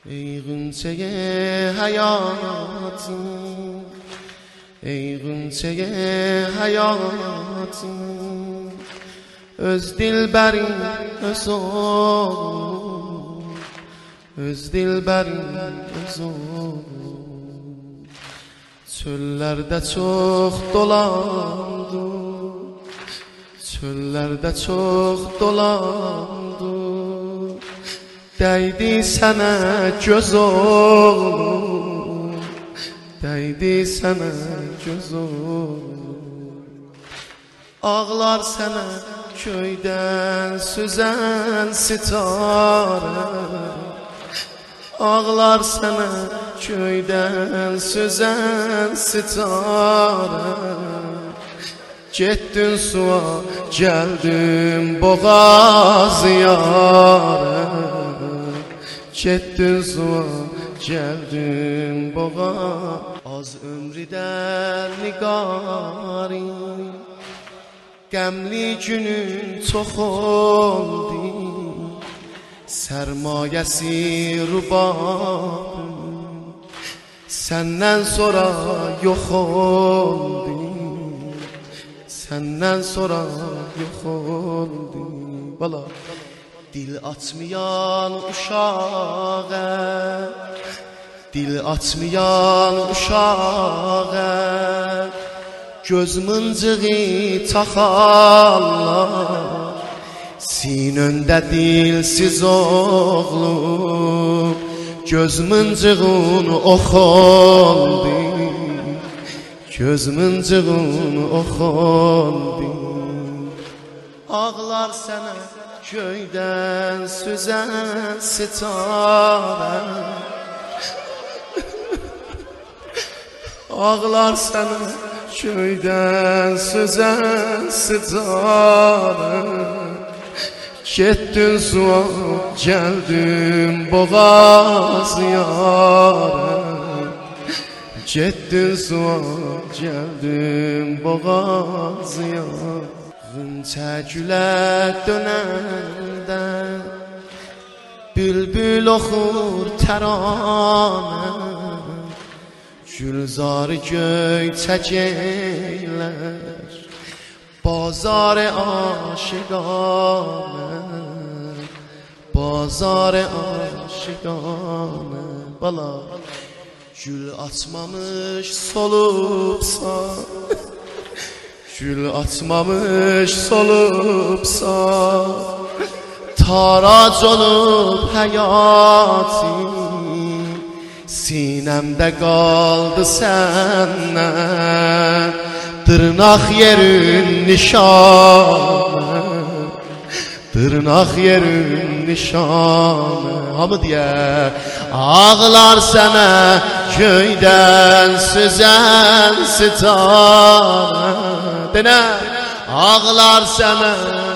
Ey gümçeye hayatım, ey gümçeye hayatım, öz dilberin öz oğlum, öz dilberin öz oğlum. Çöllerde çok dolandım, çöllerde çok dolandım. Değdi sana göz oğlum, değdi sana göz oğlum. Ağlar sana köyden süzen sitare, ağlar sana köyden süzen sitare. Getdin suya, geldin boğaz yare. Getdin suya, geldin boğaz. Az ömrüden nigarin, qəmli günün çox oldu. Sərmayəsi rubabım, səndən sonra yox oldu. Səndən sonra yox oldu. Bala. Dil açmayan uşağa, dil açmayan uşağa, göz mıncığı taxarlar. Sinöndə dilsiz oğlum, göz mıncığın ox oldu. Göz mıncığın ox oldu. Ağlar sana köyden süzen sitare, ağlar sana köyden süzen sitare. Getdin suya, geldin boğaz yare. Getdin suya, geldin boğaz yare. Gınça gülə dönəndə bülbül oxur təranə, gülzarı göyçək eylər bazar-ı aşiqanə, bazar-ı aşiqanə. Bala, gül açmamış solubsa, gül açmamış solubsa, tarac olub həyatım, sinəmdə qaldı səndən dırnaq yerin nişanə, dırnaq yerin nişanə. Hamı deyə, ağlar sənə köydən süzən sitare. Denə, ağlar sənə